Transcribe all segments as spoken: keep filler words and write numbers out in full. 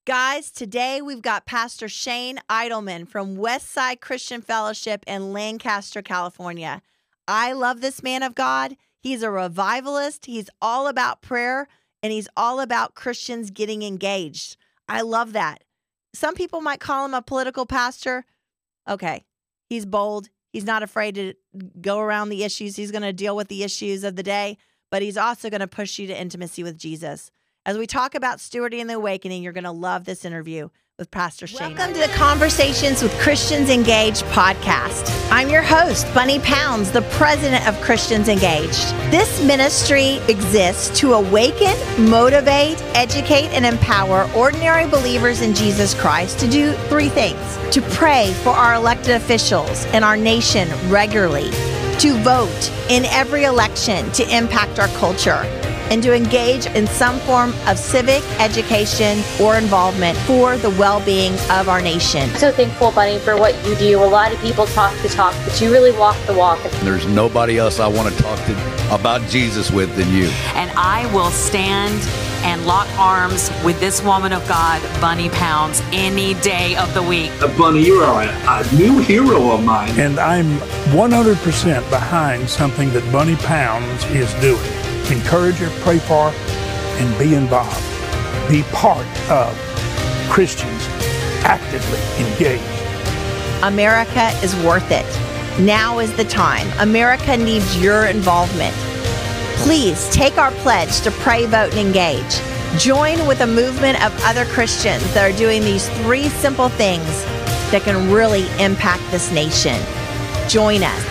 Guys, today we've got Pastor Shane Idleman from Westside Christian Fellowship in Lancaster, California. I love this man of God. He's a revivalist. He's all about prayer, and he's all about Christians getting engaged. I love that. Some people might call him a political pastor. Okay, he's bold. He's not afraid to go around the issues. He's going to deal with the issues of the day, but he's also going to push you to intimacy with Jesus. As we talk about stewarding the awakening, you're going to love this interview with Pastor Shane. Welcome to the Conversations with Christians Engaged podcast. I'm your host, Bunny Pounds, the president of Christians Engaged. This ministry exists to awaken, motivate, educate, and empower ordinary believers in Jesus Christ to do three things: to pray for our elected officials and our nation regularly, to vote in every election to impact our culture, and to engage in some form of civic education or involvement for the well-being of our nation. I'm so thankful, Bunny, for what you do. A lot of people talk the talk, but you really walk the walk. There's nobody else I want to talk to about Jesus with than you. And I will stand and lock arms with this woman of God, Bunny Pounds, any day of the week. Uh, Bunny, you are a, a new hero of mine. And I'm one hundred percent behind something that Bunny Pounds is doing. Encourage her, pray for her, and be involved. Be part of Christians actively engaged. America is worth it. Now is the time. America needs your involvement. Please take our pledge to pray, vote, and engage. Join with a movement of other Christians that are doing these three simple things that can really impact this nation. Join us.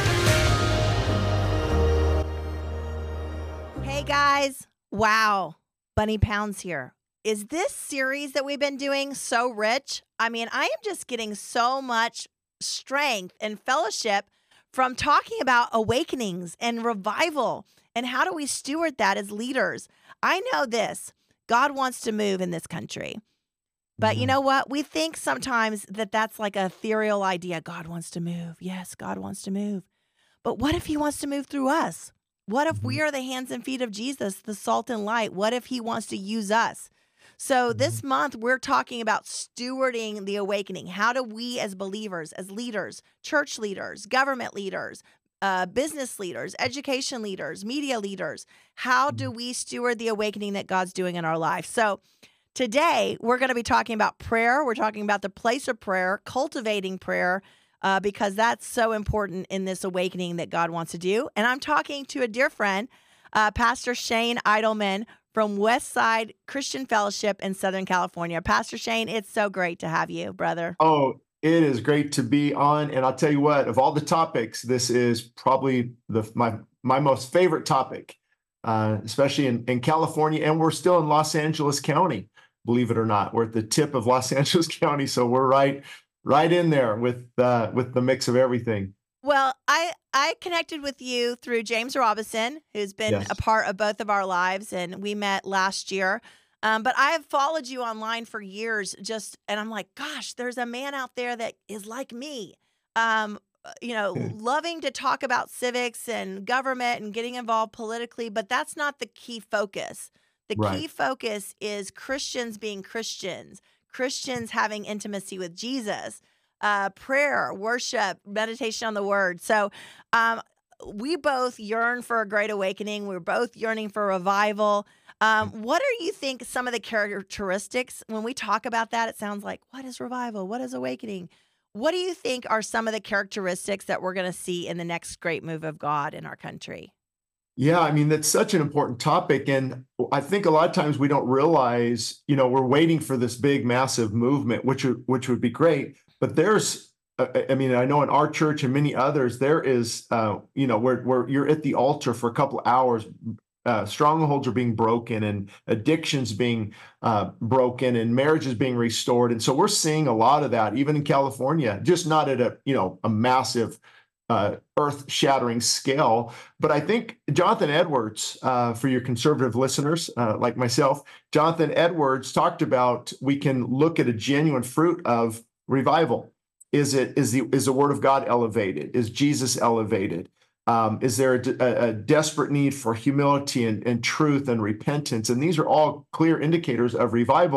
Hey guys, wow, Bunny Pounds here. Is this series that we've been doing so rich? I mean, I am just getting so much strength and fellowship from talking about awakenings and revival and how do we steward that as leaders. I know this, God wants to move in this country. But mm-hmm. you know what? We think sometimes that that's like a ethereal idea. God wants to move. Yes, God wants to move. But what if he wants to move through us? What if we are the hands and feet of Jesus, the salt and light? What if he wants to use us? So this month, we're talking about stewarding the awakening. How do we as believers, as leaders, church leaders, government leaders, uh, business leaders, education leaders, media leaders, how do we steward the awakening that God's doing in our life? So today, we're going to be talking about prayer. We're talking about the place of prayer, cultivating prayer, Uh, because that's so important in this awakening that God wants to do. And I'm talking to a dear friend, uh, Pastor Shane Idleman from Westside Christian Fellowship in Southern California. Pastor Shane, it's so great to have you, brother. Oh, it is great to be on. And I'll tell you what, of all the topics, this is probably the my my most favorite topic, uh, especially in, in California. And we're still in Los Angeles County, believe it or not. We're at the tip of Los Angeles County, so we're right Right in there with uh, with the mix of everything. Well, I, I connected with you through James Robinson, who's been Yes. a part of both of our lives, and we met last year. Um, but I have followed you online for years, just and I'm like, gosh, there's a man out there that is like me, um, you know, loving to talk about civics and government and getting involved politically, but that's not the key focus. The Right. key focus is Christians being Christians. Christians having intimacy with Jesus, uh, prayer, worship, meditation on the word. So um, we both yearn for a great awakening. We're both yearning for revival. Um, what do you think some of the characteristics, when we talk about that, it sounds like, what is revival? What is awakening? What do you think are some of the characteristics that we're going to see in the next great move of God in our country? Yeah, I mean, that's such an important topic. And I think a lot of times we don't realize, you know, we're waiting for this big, massive movement, which would, which would be great. But there's, uh, I mean, I know in our church and many others, there is, uh, you know, where, where you're at the altar for a couple of hours, uh, strongholds are being broken and addictions being uh, broken and marriages being restored. And so we're seeing a lot of that, even in California, just not at a, you know, a massive Uh, earth-shattering scale. But I think Jonathan Edwards, uh, for your conservative listeners uh, like myself, Jonathan Edwards talked about we can look at a genuine fruit of revival. Is it is the is the Word of God elevated? Is Jesus elevated? Um, is there a, a, a desperate need for humility and, and truth and repentance? And these are all clear indicators of revival.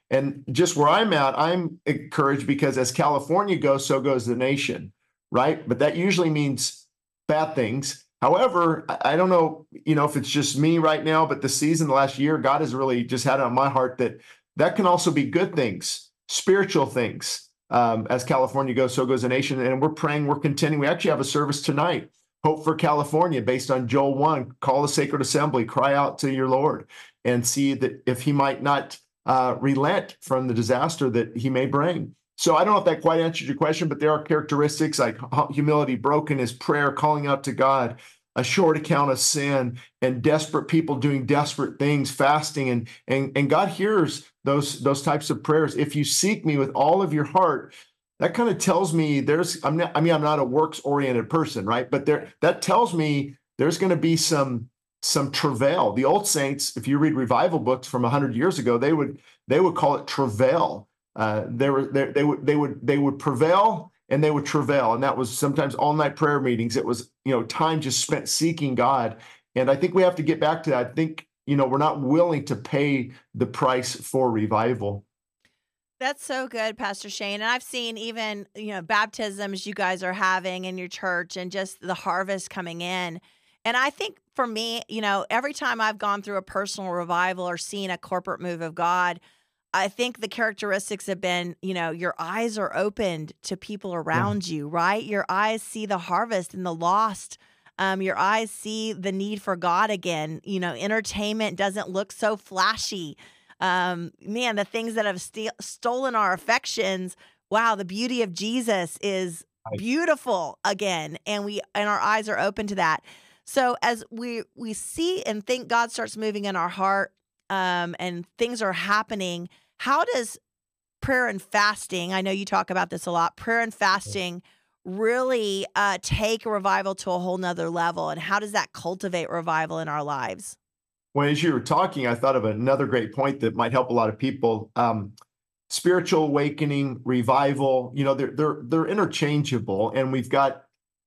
And just where I'm at, I'm encouraged because as California goes, so goes the nation, right? But that usually means bad things. However, I I don't know, you know, if it's just me right now, but the season, the last year, God has really just had it on my heart that that can also be good things, spiritual things. Um, as California goes, so goes the nation. And we're praying, we're contending. We actually have a service tonight, Hope for California, based on Joel one, call the sacred assembly, cry out to your Lord and see that if he might not uh, relent from the disaster that he may bring. So I don't know if that quite answers your question, but there are characteristics like humility, brokenness, prayer, calling out to God, a short account of sin, and desperate people doing desperate things, fasting, and and and God hears those those types of prayers. If you seek me with all of your heart, that kind of tells me there's I'm not, I mean I'm not a works-oriented person, right? But there that tells me there's going to be some some travail. The old saints, if you read revival books from a hundred years ago, they would they would call it travail. Uh, they were they, they would they would they would prevail and they would travail, and that was sometimes all night prayer meetings. It was, you know, time just spent seeking God, and I think we have to get back to that. I think, you know, we're not willing to pay the price for revival. That's so good, Pastor Shane. And I've seen even, you know, baptisms you guys are having in your church and just the harvest coming in. And I think for me, you know, every time I've gone through a personal revival or seen a corporate move of God, I think the characteristics have been, you know, your eyes are opened to people around you, right? Your eyes see the harvest and the lost. Um, your eyes see the need for God again. You know, entertainment doesn't look so flashy. Um, man, the things that have st- stolen our affections. Wow, the beauty of Jesus is beautiful again, and we and our eyes are open to that. So as we we see and think God starts moving in our heart, um, and things are happening, how does prayer and fasting, I know you talk about this a lot, prayer and fasting really uh, take revival to a whole nother level, and how does that cultivate revival in our lives? Well, as you were talking, I thought of another great point that might help a lot of people. Um, spiritual awakening, revival, you know, they're they're they're interchangeable, and we've got,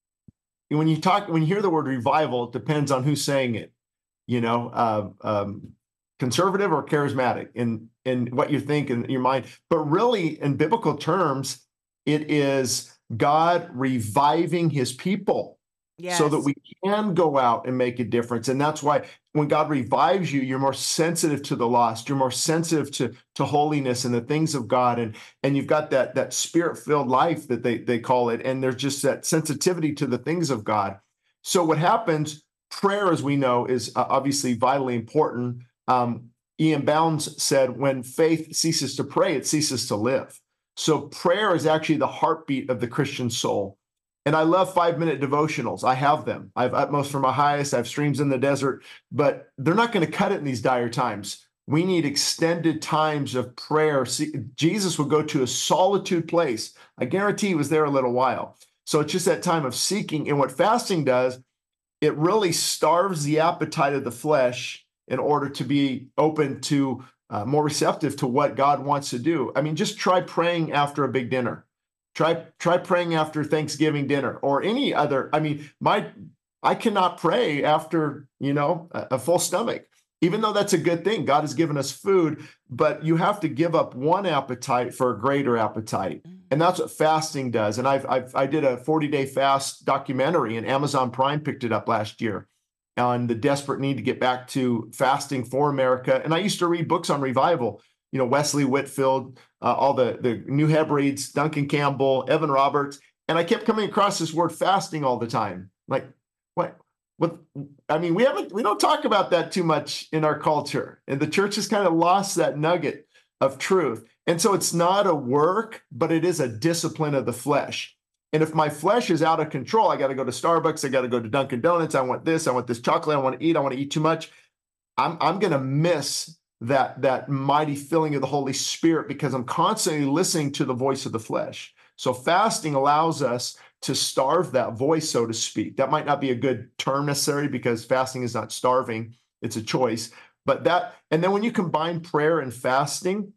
when you talk, when you hear the word revival, it depends on who's saying it, you know, uh, um, conservative or charismatic in, in what you think in your mind. But really, in biblical terms, it is God reviving his people. Yes. So that we can go out and make a difference. And that's why when God revives you, you're more sensitive to the lost. You're more sensitive to, to holiness and the things of God. And, and you've got that, that spirit-filled life that they, they call it. And there's just that sensitivity to the things of God. So what happens, prayer, as we know, is uh, obviously vitally important. Um, Ian Bounds said, when faith ceases to pray, it ceases to live. So prayer is actually the heartbeat of the Christian soul. And I love five-minute devotionals. I have them. I have Utmost for my highest. I have Streams in the Desert. But they're not going to cut it in these dire times. We need extended times of prayer. See, Jesus would go to a solitude place. I guarantee he was there a little while. So it's just that time of seeking. And what fasting does, it really starves the appetite of the flesh in order to be open to, uh, more receptive to what God wants to do. I mean, just try praying after a big dinner. Try try praying after Thanksgiving dinner or any other. I mean, my I cannot pray after, you know, a, a full stomach, even though that's a good thing. God has given us food, but you have to give up one appetite for a greater appetite. And that's what fasting does. And I've, I've I did a forty-day fast documentary, and Amazon Prime picked it up last year on the desperate need to get back to fasting for America. And I used to read books on revival. You know, Wesley Whitfield, uh, all the, the New Hebrides, Duncan Campbell, Evan Roberts. And I kept coming across this word fasting all the time. Like, what, what, I mean, we haven't, we don't talk about that too much in our culture. And the church has kind of lost that nugget of truth. And so it's not a work, but it is a discipline of the flesh. And if my flesh is out of control, I got to go to Starbucks, I got to go to Dunkin' Donuts, I want this, I want this chocolate, I want to eat, I want to eat too much. I'm, I'm going to miss that that mighty filling of the Holy Spirit because I'm constantly listening to the voice of the flesh. So fasting allows us to starve that voice, so to speak. That might not be a good term necessarily because fasting is not starving, it's a choice. But that, and then when you combine prayer and fasting,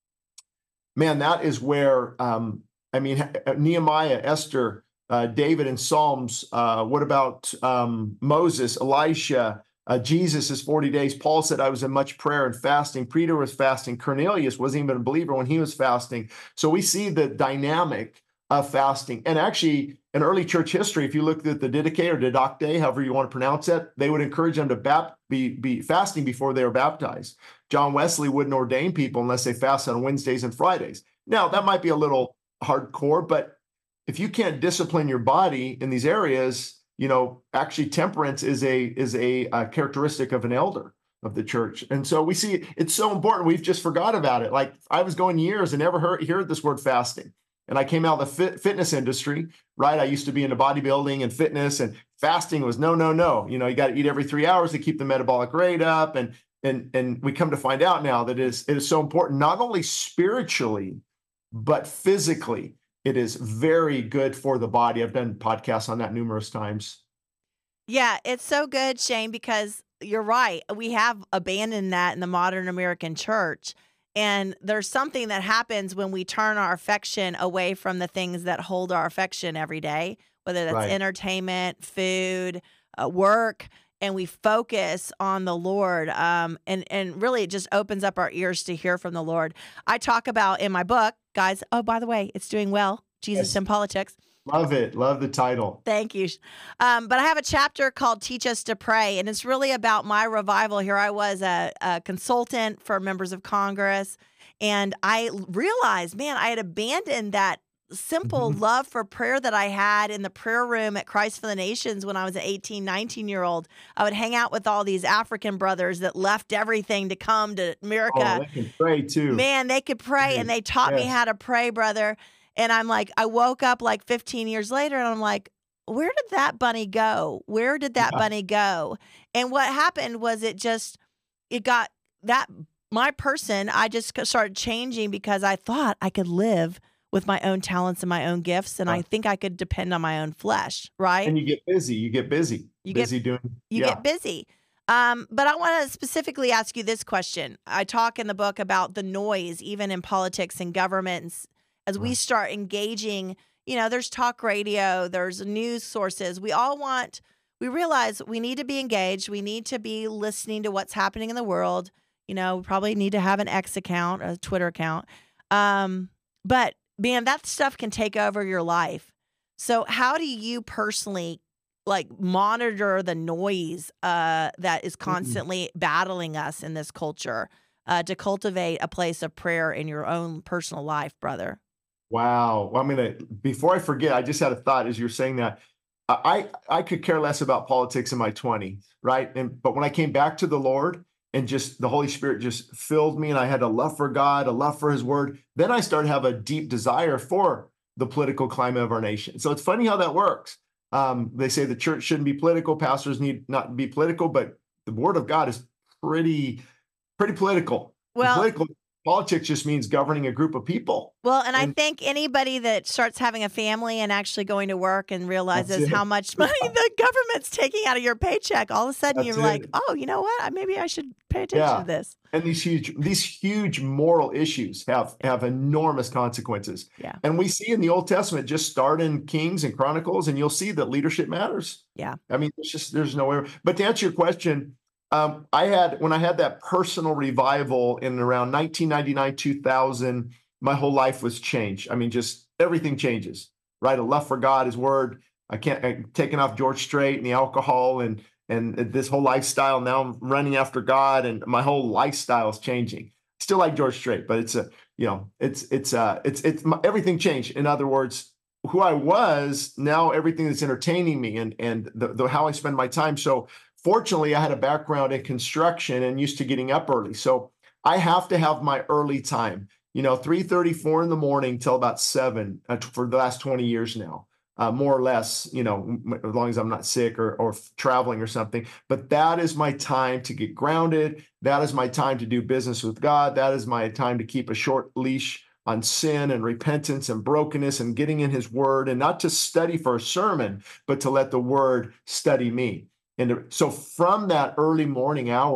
man, that is where, um, I mean, Nehemiah, Esther, uh, David in Psalms, uh, what about um, Moses, Elisha, Uh, Jesus is forty days. Paul said, I was in much prayer and fasting. Peter was fasting. Cornelius wasn't even a believer when he was fasting. So we see the dynamic of fasting. And actually, in early church history, if you look at the Didache or Didacte, however you want to pronounce it, they would encourage them to bap- be, be fasting before they were baptized. John Wesley wouldn't ordain people unless they fasted on Wednesdays and Fridays. Now, that might be a little hardcore, but if you can't discipline your body in these areas, you know, actually temperance is a is a, a characteristic of an elder of the church. And so we see it's so important. We've just forgot about it. Like I was going years and never heard, heard this word fasting. And I came out of the fit, fitness industry, right? I used to be into bodybuilding and fitness, and fasting was no, no, no. You know, you got to eat every three hours to keep the metabolic rate up. And and and we come to find out now that it is, it is so important, not only spiritually, but physically. It is very good for the body. I've done podcasts on that numerous times. Yeah, it's so good, Shane, because you're right. We have abandoned that in the modern American church. And there's something that happens when we turn our affection away from the things that hold our affection every day, whether that's Right. entertainment, food, uh, work, and we focus on the Lord. Um, and, and really, it just opens up our ears to hear from the Lord. I talk about in my book, guys, oh, by the way, it's doing well, Jesus Yes. in Politics. Love it. Love the title. Thank you. Um, but I have a chapter called Teach Us to Pray, and it's really about my revival. Here I was a, a consultant for members of Congress, and I realized, man, I had abandoned that simple Mhm. love for prayer that I had in the prayer room at Christ for the Nations when I was an eighteen, nineteen-year-old. I would hang out with all these African brothers that left everything to come to America. Oh, they can pray too. Man, they could pray, and they taught me Yes. how to pray, brother. And I'm like, I woke up like fifteen years later, and I'm like, where did that bunny go? Where did that Yeah. bunny go? And what happened was it just, it got that, my person, I just started changing because I thought I could live with my own talents and my own gifts. And I Yeah. think I could depend on my own flesh, right? And you get busy. You get busy. You get- busy doing. You yeah. get busy. Um, but I want to specifically ask you this question. I talk in the book about the noise, even in politics and governments, as we Right. start engaging. You know, there's talk radio, there's news sources. We all want, we realize we need to be engaged. We need to be listening to what's happening in the world. You know, we probably need to have an X account, a Twitter account. Um, but man, that stuff can take over your life. So how do you personally like monitor the noise uh, that is constantly battling us in this culture uh, to cultivate a place of prayer in your own personal life, brother? Wow. Well, I'm gonna before I forget, I just had a thought as you're saying that. I I could care less about politics in my twenties, right? And but when I came back to the Lord and just the Holy Spirit just filled me, and I had a love for God, a love for His Word, then I started to have a deep desire for the political climate of our nation. So it's funny how that works. Um, they say the church shouldn't be political, pastors need not be political, but the Word of God is pretty pretty political. Well- political politics just means governing a group of people. Well, and I And- think anybody that starts having a family and actually going to work and realizes it. how much money the government's taking out of your paycheck, all of a sudden That's you're like, it. oh, you know what? Maybe I should pay attention Yeah. to this. And these huge, these huge moral issues have have enormous consequences. Yeah. And we see in the Old Testament, just start in Kings and Chronicles, and you'll see that leadership matters. Yeah. I mean, it's just there's no way. But to answer your question, um, I had when I had that personal revival in around nineteen ninety-nine, two thousand, my whole life was changed. I mean, just everything changes, right? A love for God, His Word. I can't I'm taking off George Strait and the alcohol and and this whole lifestyle. Now I'm running after God, and my whole lifestyle is changing. Still like George Strait, but it's a you know it's it's uh it's it's everything changed. In other words, who I was now, everything that's entertaining me and and the, the how I spend my time. So fortunately, I had a background in construction and used to getting up early. So I have to have my early time. You know, three thirty, four in the morning till about seven uh, for the last twenty years now. Uh, more or less, you know, m- as long as I'm not sick or, or f- traveling or something. But that is my time to get grounded. That is my time to do business with God. That is my time to keep a short leash on sin and repentance and brokenness and getting in His Word, and not to study for a sermon, but to let the Word study me. And to- so from that early morning hour,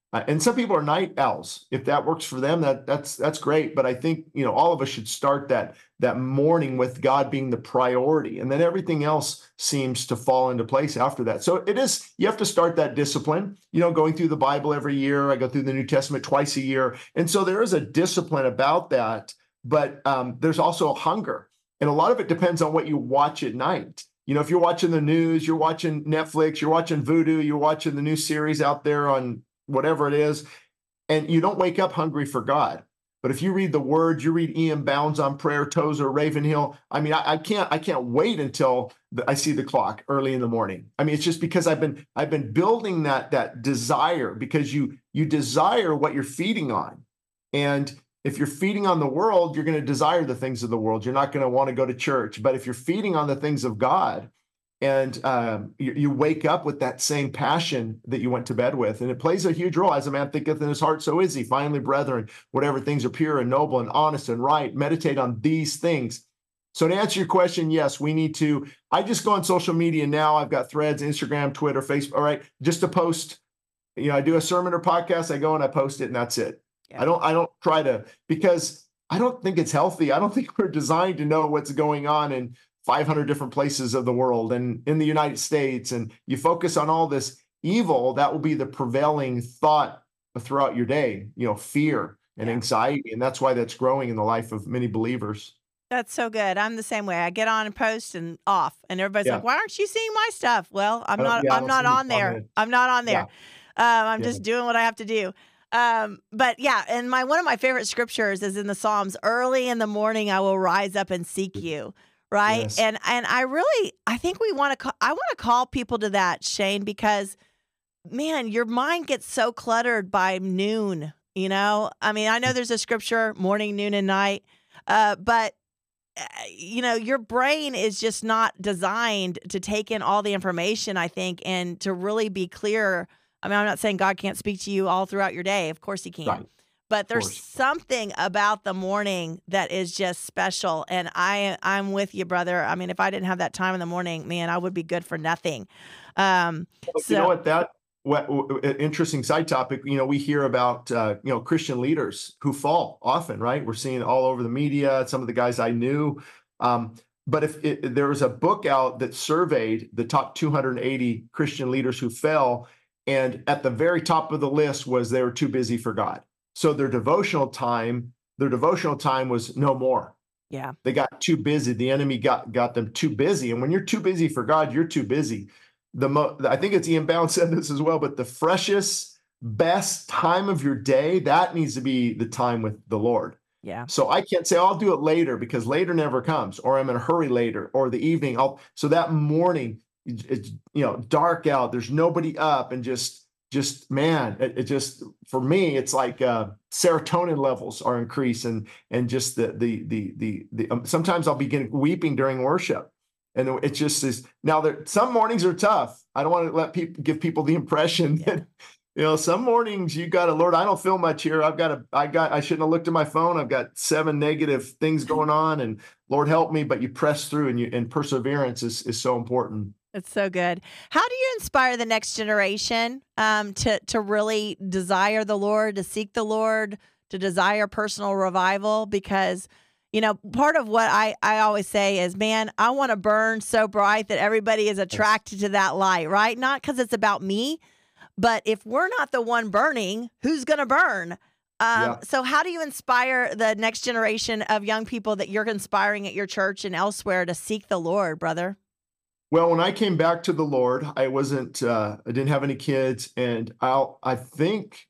Uh, and some people are night owls. If that works for them, that that's that's great. But I think, you know, all of us should start that that morning with God being the priority, and then everything else seems to fall into place after that. So it is, you have to start that discipline, you know, going through the Bible every year. I go through the New Testament twice a year. And so there is a discipline about that, but um, there's also a hunger. And a lot of it depends on what you watch at night. You know, if you're watching the news, you're watching Netflix, you're watching Vudu, you're watching the new series out there on whatever it is, and you don't wake up hungry for God. But if you read the Word, you read Ian Bounds on Prayer, Tozer, Ravenhill. I mean, I, I can't, I can't wait until the, I see the clock early in the morning. I mean, it's just because I've been, I've been building that that desire, because you you desire what you're feeding on, and if you're feeding on the world, you're going to desire the things of the world. You're not going to want to go to church. But if you're feeding on the things of God, and um, you, you wake up with that same passion that you went to bed with, and it plays a huge role. As a man thinketh in his heart, so is he. Finally, brethren, whatever things are pure and noble and honest and right, meditate on these things. So to answer your question, yes, we need to. I just go on social media now. I've got Threads, Instagram, Twitter, Facebook. All right, just to post. You know, I do a sermon or podcast. I go and I post it, and that's it. Yeah. I don't. I don't try to, because I don't think it's healthy. I don't think we're designed to know what's going on in five hundred different places of the world and in the United States, and you focus on all this evil, that will be the prevailing thought throughout your day, you know, fear and yeah. anxiety. And that's why that's growing in the life of many believers. That's so good. I'm the same way. I get on and post and off, and everybody's yeah. like, why aren't you seeing my stuff? Well, I'm not, yeah, I'm not on there. Comment. I'm not on there. Yeah. Um, I'm yeah. just doing what I have to do. Um, but yeah, and my, one of my favorite scriptures is in the Psalms. Early in the morning, I will rise up and seek you. Right. Yes. And and I really, I think we want to, call, I want to call people to that, Shane, because, man, your mind gets so cluttered by noon, you know? I mean, I know there's a scripture, morning, noon, and night, uh, but, uh, you know, your brain is just not designed to take in all the information, I think, and to really be clear. I mean, I'm not saying God can't speak to you all throughout your day. Of course he can. Right. But there's something about the morning that is just special. And I, I'm with you, brother. I mean, if I didn't have that time in the morning, man, I would be good for nothing. Um, well, so, you know what, that what, what, interesting side topic, you know, we hear about, uh, you know, Christian leaders who fall often, right? We're seeing it all over the media, some of the guys I knew. Um, but if it, there was a book out that surveyed the top two hundred eighty Christian leaders who fell, and at the very top of the list was they were too busy for God. So their devotional time, their devotional time was no more. Yeah. They got too busy. The enemy got, got them too busy. And when you're too busy for God, you're too busy. The mo- I think it's Ian Bounds said this as well, but the freshest, best time of your day, that needs to be the time with the Lord. Yeah. So I can't say, oh, I'll do it later, because later never comes, or I'm in a hurry later, or the evening. I'll, so that morning, it's, you know, dark out, there's nobody up, and just, just, man, it, it just, for me, it's like uh, serotonin levels are increased, and, and just the, the, the, the, the um, sometimes I'll begin weeping during worship. And it just is, now there, some mornings are tough. I don't want to let people, give people the impression that, you know, some mornings you got to, Lord, I don't feel much here. I've got to, I got, I shouldn't have looked at my phone. I've got seven negative things going on, and Lord help me, but you press through, and you, and perseverance is, is so important. It's so good. How do you inspire the next generation um, to to really desire the Lord, to seek the Lord, to desire personal revival? Because, you know, part of what I, I always say is, man, I want to burn so bright that everybody is attracted to that light, right? Not because it's about me, but if we're not the one burning, who's going to burn? Um, yeah. So how do you inspire the next generation of young people that you're inspiring at your church and elsewhere to seek the Lord, brother? Well, when I came back to the Lord, I wasn't, uh, I didn't have any kids, and I'll, I think,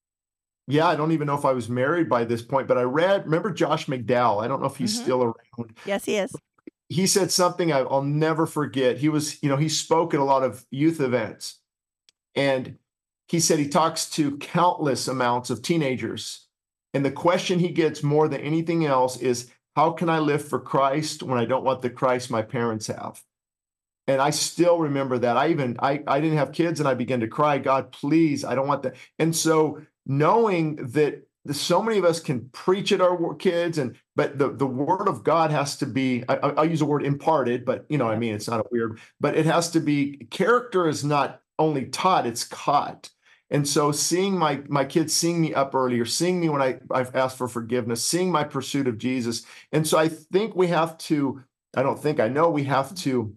yeah, I don't even know if I was married by this point, but I read, remember Josh McDowell? I don't know if he's mm-hmm. still around. Yes, he is. He said something I, I'll never forget. He was, you know, he spoke at a lot of youth events, and he said he talks to countless amounts of teenagers. And the question he gets more than anything else is, how can I live for Christ when I don't want the Christ my parents have? And I still remember that. I even, I, I didn't have kids, and I began to cry, God, please, I don't want that. And so knowing that so many of us can preach at our kids, and but the, the word of God has to be, I, I'll use the word imparted, but you know what I mean, it's not a weird, but it has to be, character is not only taught, it's caught. And so seeing my my kids, seeing me up earlier, seeing me when I, I've asked for forgiveness, seeing my pursuit of Jesus. And so I think we have to, I don't think, I know we have to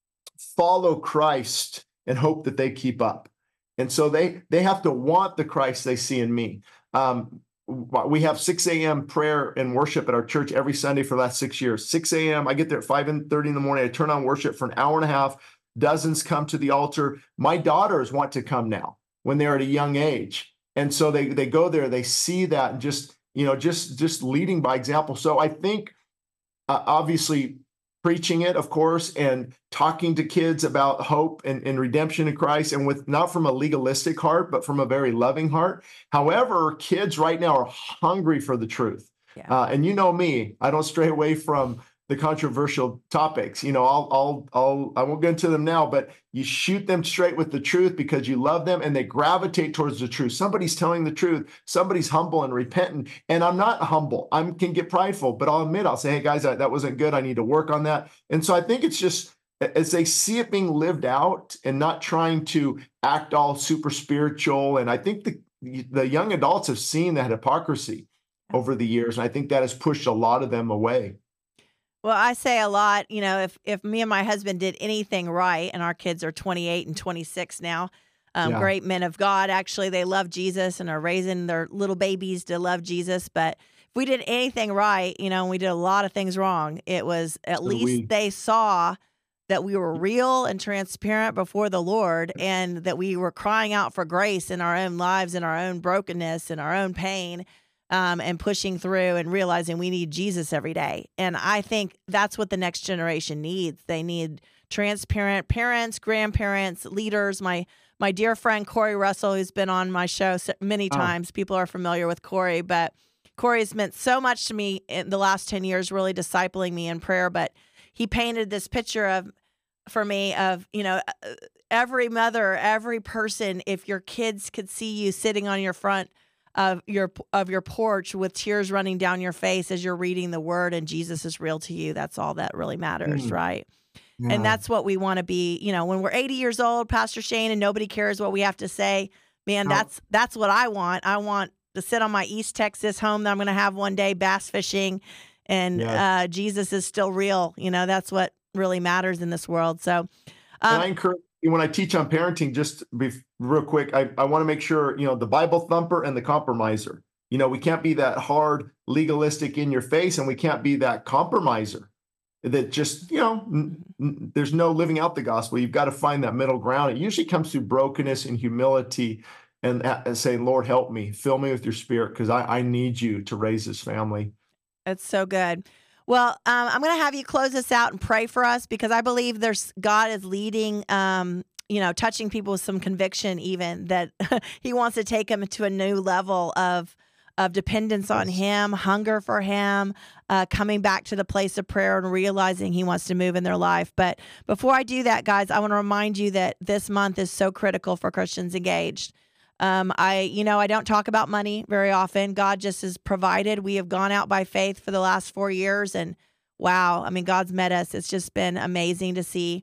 follow Christ and hope that they keep up. And so they they have to want the Christ they see in me. Um, we have six a.m. prayer and worship at our church every Sunday for the last six years. six a.m. I get there at five thirty in the morning. I turn on worship for an hour and a half. Dozens come to the altar. My daughters want to come now when they're at a young age. And so they they go there, they see that, and just, you know, just, just leading by example. So I think uh, obviously preaching it, of course, and talking to kids about hope and, and redemption in Christ, and with not from a legalistic heart, but from a very loving heart. However, kids right now are hungry for the truth. Yeah. Uh, and you know me, I don't stray away from the controversial topics. You know, I'll, I'll, I'll, I won't get into them now, but you shoot them straight with the truth because you love them and they gravitate towards the truth. Somebody's telling the truth. Somebody's humble and repentant. And I'm not humble. I can get prideful, but I'll admit, I'll say, hey guys, that, that wasn't good. I need to work on that. And so I think it's just, as they see it being lived out and not trying to act all super spiritual. And I think the, the young adults have seen that hypocrisy over the years. And I think that has pushed a lot of them away. Well, I say a lot, you know, if, if me and my husband did anything right, and our kids are twenty-eight and twenty-six now, um, yeah. great men of God, actually, they love Jesus and are raising their little babies to love Jesus. But if we did anything right, you know, and we did a lot of things wrong, it was at so least we... they saw that we were real and transparent before the Lord, and that we were crying out for grace in our own lives, in our own brokenness, in our own pain. Um, and pushing through and realizing we need Jesus every day. And I think that's what the next generation needs. They need transparent parents, grandparents, leaders. My my dear friend Corey Russell, who's been on my show many times, oh. people are familiar with Corey, but Corey has meant so much to me in the last ten years, really discipling me in prayer. But he painted this picture of, for me, of, you know, every mother, every person, if your kids could see you sitting on your front of your of your porch with tears running down your face as you're reading the word and Jesus is real to you, that's all that really matters, mm. right? Yeah. And that's what we want to be, you know, when we're eighty years old, Pastor Shane, and nobody cares what we have to say, man, oh. that's that's what I want. I want to sit on my East Texas home that I'm going to have one day, bass fishing, and yeah. uh, Jesus is still real. You know, that's what really matters in this world. So um, and I encourage, when I teach on parenting, just be real quick, I, I want to make sure, you know, the Bible thumper and the compromiser. You know, we can't be that hard, legalistic in your face, and we can't be that compromiser that just, you know, n- n- there's no living out the gospel. You've got to find that middle ground. It usually comes through brokenness and humility, and, and saying, Lord, help me, fill me with your spirit, because I, I need you to raise this family. That's so good. Well, um, I'm going to have you close us out and pray for us, because I believe there's God is leading, um, you know, touching people with some conviction, even that he wants to take them to a new level of of dependence on him, hunger for him, uh, coming back to the place of prayer and realizing he wants to move in their life. But before I do that, guys, I want to remind you that this month is so critical for Christians Engaged. Um, I, you know, I don't talk about money very often. God just has provided. We have gone out by faith for the last four years, and wow, I mean, God's met us. It's just been amazing to see.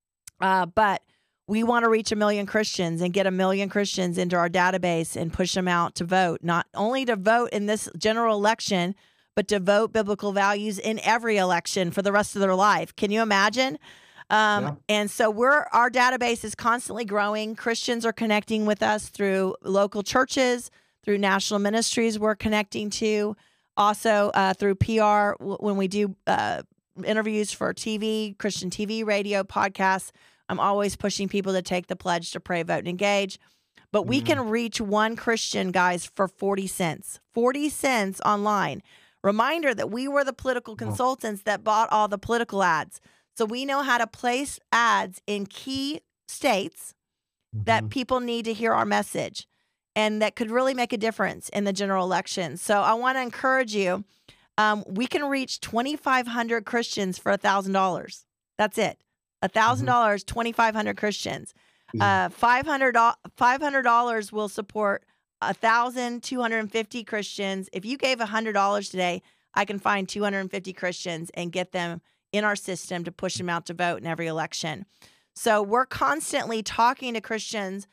Uh, but we want to reach a million Christians and get a million Christians into our database and push them out to vote, not only to vote in this general election, but to vote biblical values in every election for the rest of their life. Can you imagine? Um, yeah. And so we're, our database is constantly growing. Christians are connecting with us through local churches, through national ministries we're connecting to, also uh, through P R when we do uh, interviews for T V, Christian T V, radio, podcasts. I'm always pushing people to take the pledge to pray, vote, and engage. But we mm-hmm. can reach one Christian, guys, for forty cents. forty cents online. Reminder that we were the political consultants that bought all the political ads. So we know how to place ads in key states mm-hmm. that people need to hear our message and that could really make a difference in the general election. So I want to encourage you. Um, we can reach twenty-five hundred Christians for one thousand dollars. That's it. one thousand dollars, mm-hmm. twenty-five hundred Christians. Mm-hmm. Uh, five hundred dollars five hundred dollars will support one thousand two hundred fifty Christians. If you gave one hundred dollars today, I can find two hundred fifty Christians and get them in our system to push them out to vote in every election. So we're constantly talking to Christians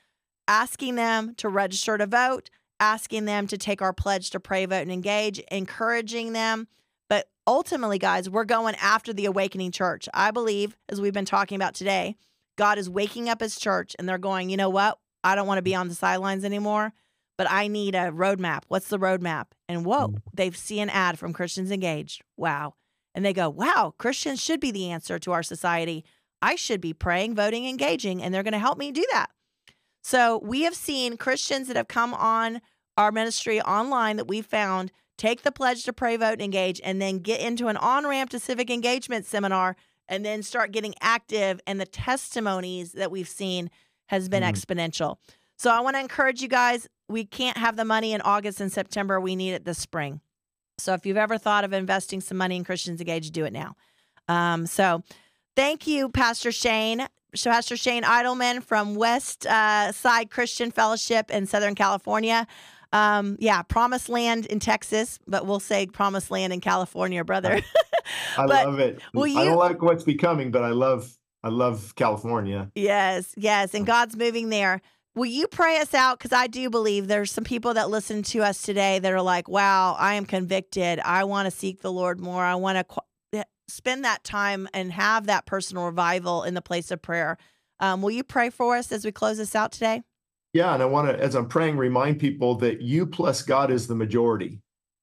asking them to register to vote, asking them to take our pledge to pray, vote, and engage, encouraging them. But ultimately, guys, we're going after the awakening church. I believe, as we've been talking about today, God is waking up his church, and they're going, you know what? I don't want to be on the sidelines anymore, but I need a roadmap. What's the roadmap? And whoa, they've seen an ad from Christians Engaged. Wow. And they go, wow, Christians should be the answer to our society. I should be praying, voting, engaging, and they're going to help me do that. So we have seen Christians that have come on our ministry online that we found take the pledge to pray, vote, and engage, and then get into an on-ramp to civic engagement seminar and then start getting active. And the testimonies that we've seen has been mm. exponential. So I want to encourage you guys, we can't have the money in August and September. We need it this spring. So if you've ever thought of investing some money in Christians Engaged, do it now. Um, so thank you, Pastor Shane. Pastor Shane Idleman from West uh, Side Christian Fellowship in Southern California. Um, yeah, Promised Land in Texas, but we'll say Promised Land in California, brother. I But love it. will you- I don't like what's becoming, but I love I love California. Yes, yes, and God's moving there. Will you pray us out? Because I do believe there's some people that listen to us today that are like, wow, I am convicted. I want to seek the Lord more. I want to qu- spend that time and have that personal revival in the place of prayer. Um, will you pray for us as we close this out today? Yeah, and I want to, as I'm praying, remind people that you plus God is the majority.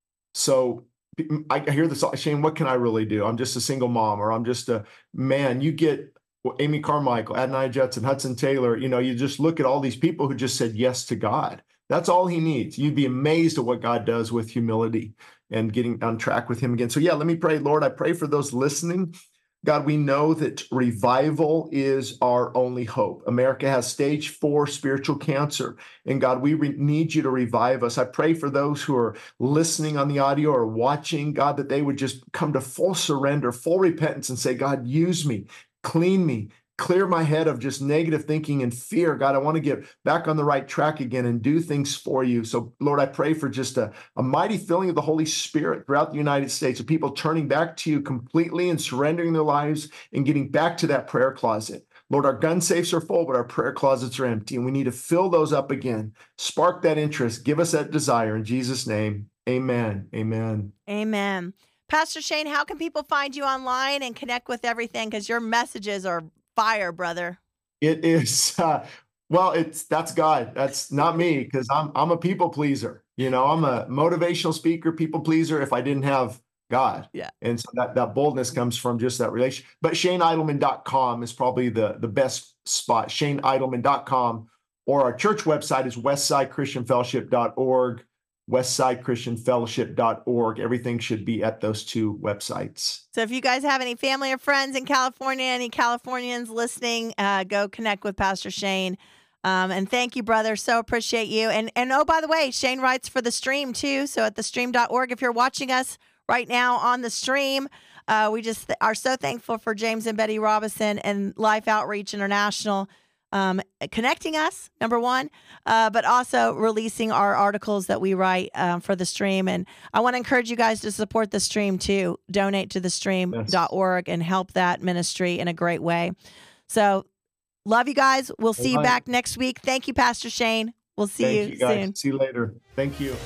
So I hear this, Shane, what can I really do? I'm just a single mom, or I'm just a man. You get Amy Carmichael, Adonai Judson, Hudson Taylor. You know, you just look at all these people who just said yes to God. That's all he needs. You'd be amazed at what God does with humility and getting on track with him again. So yeah, let me pray. Lord, I pray for those listening. God, we know that revival is our only hope. America has stage four spiritual cancer. And God, we re- need you to revive us. I pray for those who are listening on the audio or watching, God, that they would just come to full surrender, full repentance and say, God, use me, clean me, clear my head of just negative thinking and fear. God, I want to get back on the right track again and do things for you. So Lord, I pray for just a, a mighty filling of the Holy Spirit throughout the United States, of people turning back to you completely and surrendering their lives and getting back to that prayer closet. Lord, our gun safes are full, but our prayer closets are empty, and we need to fill those up again. Spark that interest. Give us that desire. In Jesus' name, amen. Amen. Amen. Pastor Shane, how can people find you online and connect with everything? Because your messages are fire, brother. It is, uh, well, it's, that's God. That's not me, because I'm, I'm a people pleaser. You know, I'm a motivational speaker, people pleaser if I didn't have God. Yeah. And so that, that boldness comes from just that relation. But Shane Idleman dot com is probably the, the best spot, Shane Idleman dot com, or our church website is westside christian fellowship dot org, westside christian fellowship dot org. Everything should be at those two websites. So if you guys have any family or friends in California, any Californians listening, uh, go connect with Pastor Shane. Um, and thank you, brother. So appreciate you. And, and oh, by the way, Shane writes for the stream too. So at the stream dot org, if you're watching us right now on the stream, uh, we just th- are so thankful for James and Betty Robinson and Life Outreach International um, connecting us, number one, uh, but also releasing our articles that we write um, for the stream. And I want to encourage you guys to support the stream too. Donate to the stream dot org yes. and help that ministry in a great way. So love you guys. We'll see Bye. you back next week. Thank you, Pastor Shane. We'll see Thank you, you guys. soon. See you later. Thank you.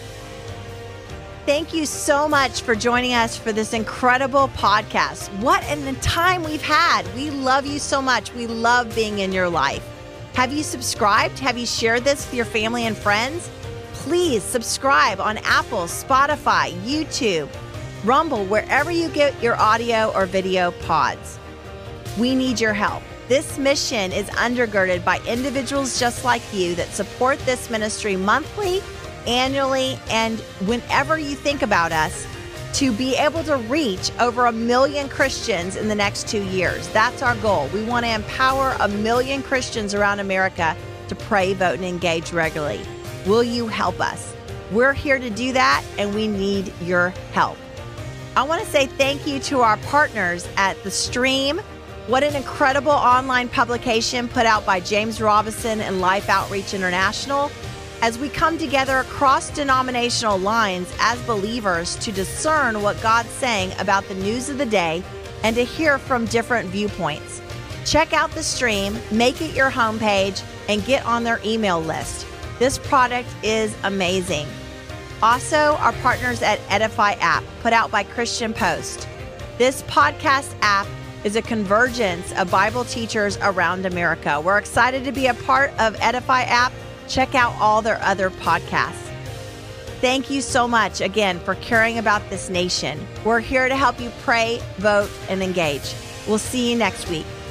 Thank you so much for joining us for this incredible podcast. What a time we've had. We love you so much. We love being in your life. Have you subscribed? Have you shared this with your family and friends? Please subscribe on Apple, Spotify, YouTube, Rumble, wherever you get your audio or video pods. We need your help. This mission is undergirded by individuals just like you that support this ministry monthly, annually, and whenever you think about us, to be able to reach over a million Christians in the next two years. That's our goal. We want to empower a million Christians around America to pray, vote, and engage regularly. Will you help us? We're here to do that, and we need your help. I want to say thank you to our partners at The Stream. What an incredible online publication put out by James Robinson and Life Outreach International, as we come together across denominational lines as believers to discern what God's saying about the news of the day and to hear from different viewpoints. Check out The Stream, make it your homepage, and get on their email list. This product is amazing. Also, our partners at Edify app, put out by Christian Post. This podcast app is a convergence of Bible teachers around America. We're excited to be a part of Edify app. Check out all their other podcasts. Thank you so much again for caring about this nation. We're here to help you pray, vote, and engage. We'll see you next week.